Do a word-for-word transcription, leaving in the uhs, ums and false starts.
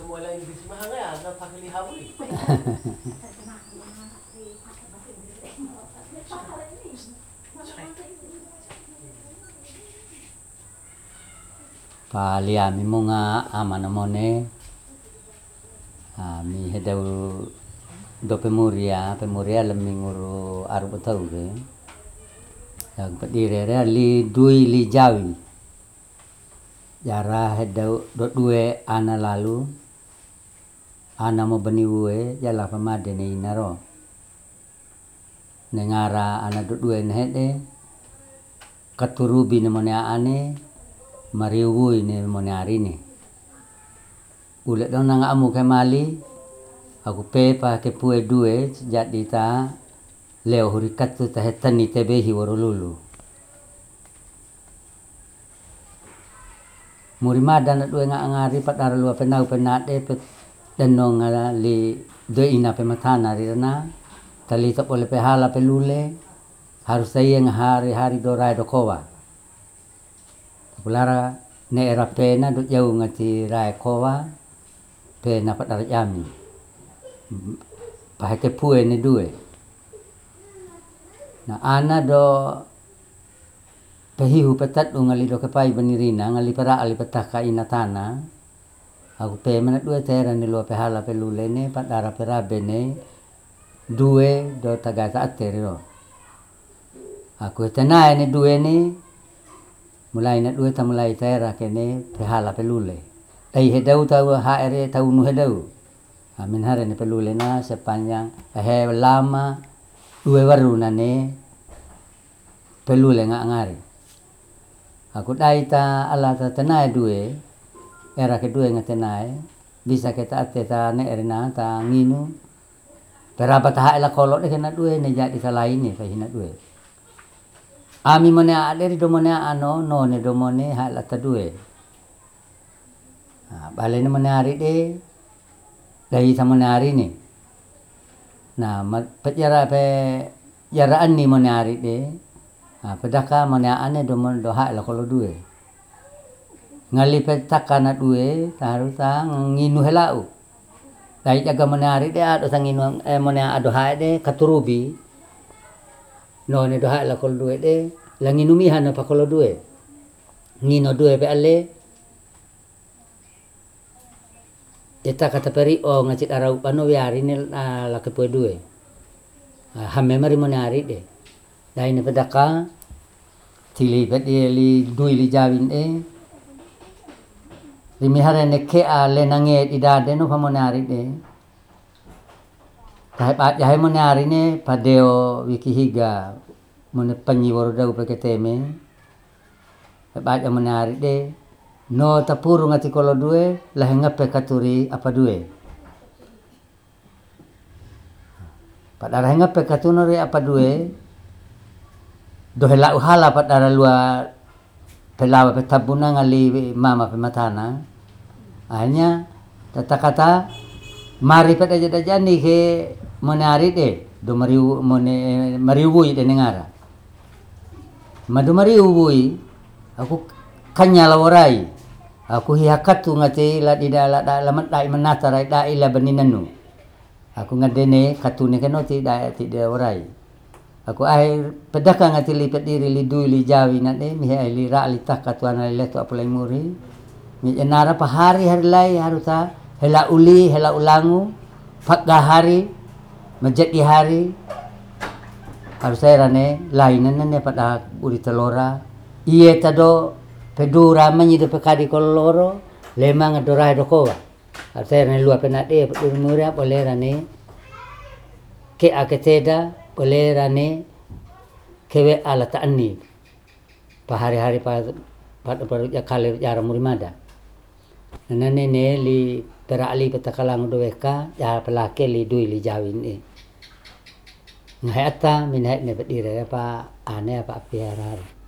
semua lain di semua hang na pakai lihawi. Paliami mo nga ama namone mi hedaw do pemuria pemuria leminguru aru betau ke yang pedire li dui li jawi jara hedaw do due ana lalu ana mo beniwe jala pamade ne inaro nengara ana do due hede katurubi ne mone ane mariuwi ne mone arine ule dona nga amu ke mali aku pepa ke pue due jadi ta leo hurikatu ta hetani tebehi warululu murimada na due nga angari patara lua penau penade pet denong li de ina pematana rirana tali tak oleh pehala pelule harus saya hari-hari dorai dokowa pulara ne era pena do jauh ngati rai kowa pena patara jami pahake pue ne due na ana do pehiu petat ngali do kepai benirina ngali para ali petaka ina tana aku pe mana due tera ni lo pehala pelule ne patara perabe ne due do tagata atero aku tenai ne due ne mulai na due ta mulai tera kene pehala pelule ai hedau tau hr tau nu hedau amin hare ne pelule na sepanjang he lama due waruna ne pelule nga ngari aku dai ta ala ta tenai due era ke due nga tenai bisa kita ateta ne erna ta nginu peraba ta ela kolok de kena due ne jadi ta lain fa hina due ami mone aderi do mone ano no ne do mone hala ta due ha balene mone ari de dai ta mone ari ni na pejara pe jara ani mone ari de ha pedaka mone ane do mon do hala kolo due ngali petaka na due taru ta nginu helau dai jaga mone ari de ado sanginu eh mone ado haide katurubi no ne do hala kol due de langi numihan pa kolo due ngino due pe ale eta kata peri o ngacit arau pano wiari ne la ke pue due ha memori mone ari de dai ne pedaka tili pedi li dui li jawin e limi hare ne ke a le nange idade no pamone ari de kai pa jai mone ari ne padeo wiki higa mone panyi woro dau pe keteme ba ja mone ari de no tapuru ngati kolo due la ngape katuri apa due padara ngape katunore apa due do hela uhala padara lua pelawa petabuna ngali mama pematana hanya tata kata mari pada jada jani ke mone ari de do mariu mone mariu de nengara madu mariu bui aku kanyala warai aku hiakatu ngati la di dala da lamat dai menata rai dai la beninanu aku ngadene katune kenoti dai ti de warai aku air pedaka ngati li pediri li dui li jawi na de mi li ra li takatuana le to apalai muri mi enara pa hari hari lai haruta hela uli hela ulangu fakga hari menjadi hari harus saya rane lainan ne pada uri telora iye tado pedura manyi de pekadi koloro lemang adorai dokowa harus saya rane lua penade uri muria boleh rane ke aketeda boleh rane kewe ala taani pa hari-hari pa pada baru ya kale jara murimada nane ne li perali petakalang doeka ya pelake li dui li jawin e ngahata minhat ne bedire pa ane apa piara